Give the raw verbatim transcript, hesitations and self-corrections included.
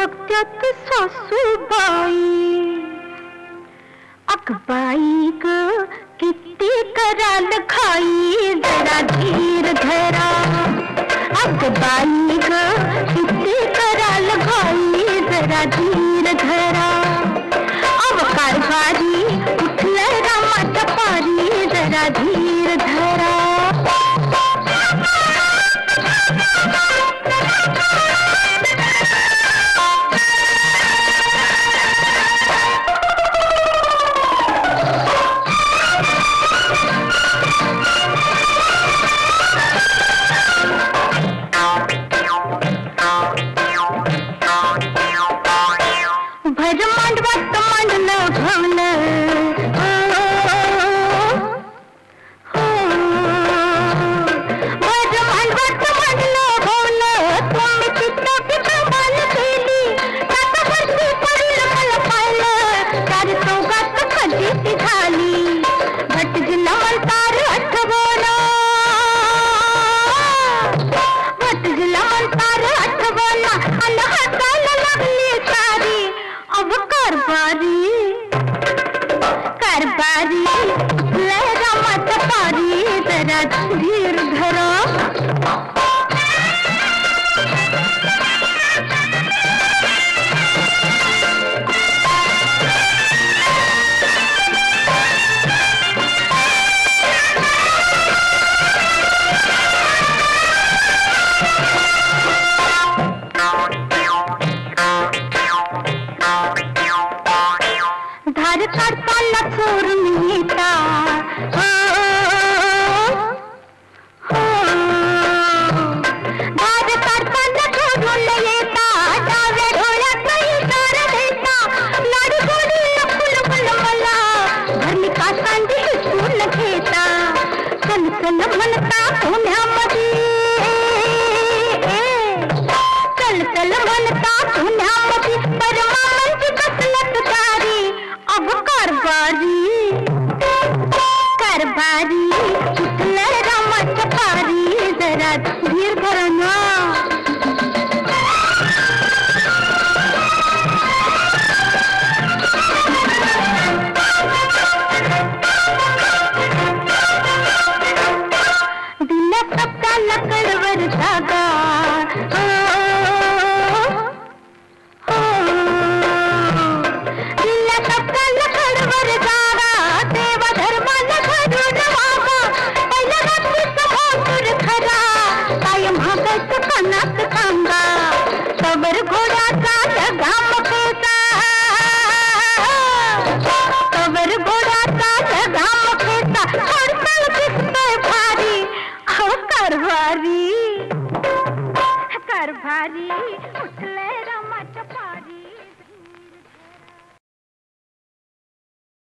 बघत्यात सासूबाई. अग बाई ग किती कराल खाई जरा धीर धरा. अग बाई ग किती कराल खाई जरा धीर धरा. अव कारभारी उठलंय रामाच्या पारी जरा धीर धरा. भर मांडवात मांडलं भवलं भर मांडवात मांडलं भवलं. तुम्ही चित्ताची कमाल केली आता वर्षी पडलं मला पाहिलं चार चौघात खजिती झाली. भटजीला म्हणतार आठवण भटजीला म्हणतार आठवण अन हसायला लागली सारी. अव कारभारी कारभारी लय रामाच्या पारी जरा धीर धरा. धार काढताना चोरून येता हो, हो. धार काढताना चोरून येता डाव्या डोळ्यात इशारा देता. लाडी गोडीला फुलफुल मला भरली कासांची हिसकून घेता. चल चल म्हणता पुण्यामध्ये चल चल म्हणता पुण्यामध्ये परमानंची कसलत दारी. अव कारभारी कारभारी उठलंय रामाच्या पारी जरा धीर धरा ना. दिल्या सप्ताला कळवर जागा हो, हो. दिल्या सप्ताला कळवर जागा देवा धर्माला घडून वागा. पहिल्या रात्रीचा भासूर खरा कायम हागायचं कानात सांगा. तवर घोड्याचा घाम फेसा तवर घोड्याचा घाम फेसा हडतळ दिसतोय भारी. अहो कारभारी कारभारी उठलंय